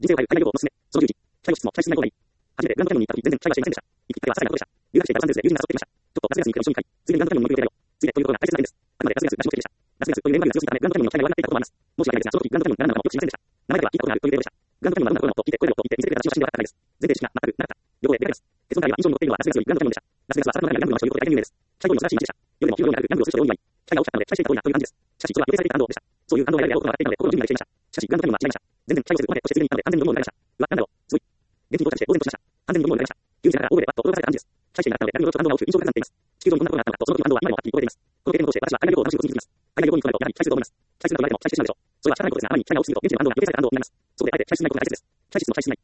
人生を変える海外旅行のすすめ。その11。チャイ室もチャイ室内容内。初めてグランドキャニオンに行った時全然チャイは知りませんでした。行き帰りは朝からのことでした。留学していたラサンゼルスで友人が誘ってきました。ちょっとラスベガスに行くの一緒に帰り、ついでにグランドキャニオンにも行く予定だよ。ついでということが大切な点です。あくまでラスベガスが目的でした。ラスベガスというネームバリューが強すぎたため、グランドキャニオンの期待が悪くなっていたこともあります。申し訳ないですが、その時グランドキャニオンが何なのかもよく知りませんでした。名前だけは聞いたことがあるという程度でした。グランドキャニオンがどんなところなのと聞いて、これだよと言って見せてくれた私の写真ではなかったです。全然知識が全くなかった。旅行へ出かけます。結論から言えば印象に残っているのはラスベガスよりグランドキャニオンでした。ラスベガスは朝の中にギャンブルの街ということで大変有名です。チャイボーイの素晴らしい街でした。夜でも昼頃にあるギャンブルをする人が多いのに、チャイが大きかったので期待していた通りだという感じです。しかし、それは予定されていた感動でした。そういう感動がやれやろうと笑っていたので、心の準備ができていました。しかし、グランドキャニオンは違いました。全然チャイをするここまでとしてついでに行ったので完全に飲むようになりました。うわ、なんだろう、すごい。現地に到着して呆然としました。完全に飲むようになりました。友人から大声でバッと驚かされた感じです。チャイしていなかったので、何もちょっと感動が大きく印象が重なっています。地球上にこんなことがあったのかと、その時の感動は今でもはっきり覚えています。この経験を通して私は海外旅行を楽しく過ごしていきます。海外旅行に行くとなると、やはりチャイすると思います。チャイすると言われてもチャイしてしまうでしょう。それは仕方ないことですが、あまりに期待が大きすぎると現地に感動が抜け出された感動になります。そこであえてチャイ室内ことが大切です。チャイ室のチャイ室内。